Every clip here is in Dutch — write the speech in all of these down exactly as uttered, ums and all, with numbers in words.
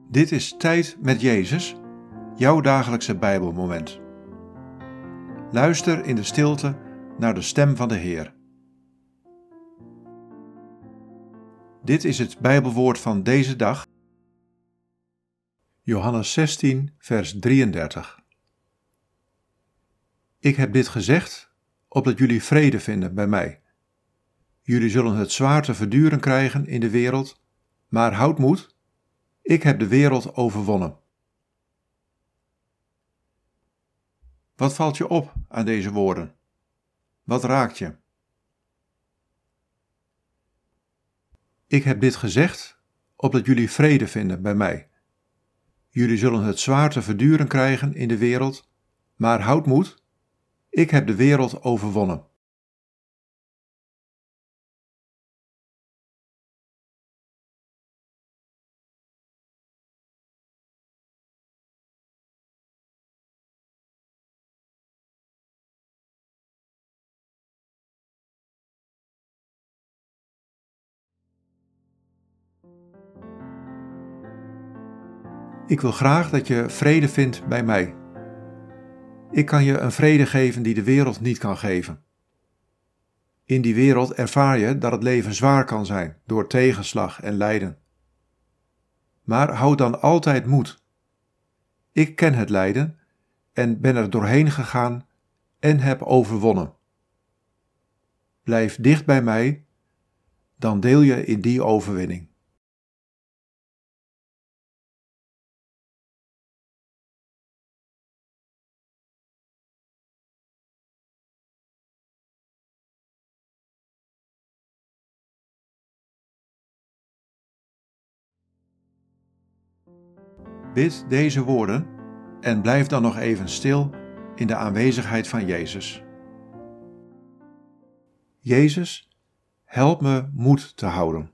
Dit is Tijd met Jezus, jouw dagelijkse Bijbelmoment. Luister in de stilte naar de stem van de Heer. Dit is het Bijbelwoord van deze dag. Johannes zestien, vers drieëndertig. Ik heb dit gezegd, opdat jullie vrede vinden bij mij. Jullie zullen het zwaar te verduren krijgen in de wereld, maar houd moed, ik heb de wereld overwonnen. Wat valt je op aan deze woorden? Wat raakt je? Ik heb dit gezegd, opdat jullie vrede vinden bij mij. Jullie zullen het zwaar te verduren krijgen in de wereld, maar houd moed, ik heb de wereld overwonnen. Ik wil graag dat je vrede vindt bij mij. Ik kan je een vrede geven die de wereld niet kan geven. In die wereld ervaar je dat het leven zwaar kan zijn door tegenslag en lijden. Maar houd dan altijd moed. Ik ken het lijden en ben er doorheen gegaan en heb overwonnen. Blijf dicht bij mij, dan deel je in die overwinning. Bid deze woorden en blijf dan nog even stil in de aanwezigheid van Jezus. Jezus, help me moed te houden.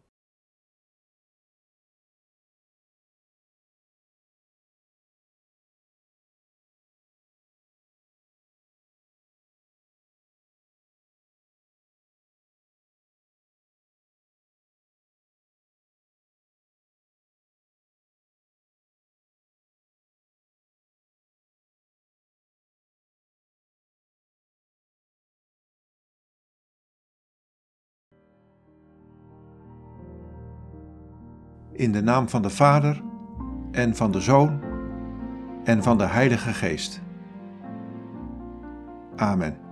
In de naam van de Vader, en van de Zoon, en van de Heilige Geest. Amen.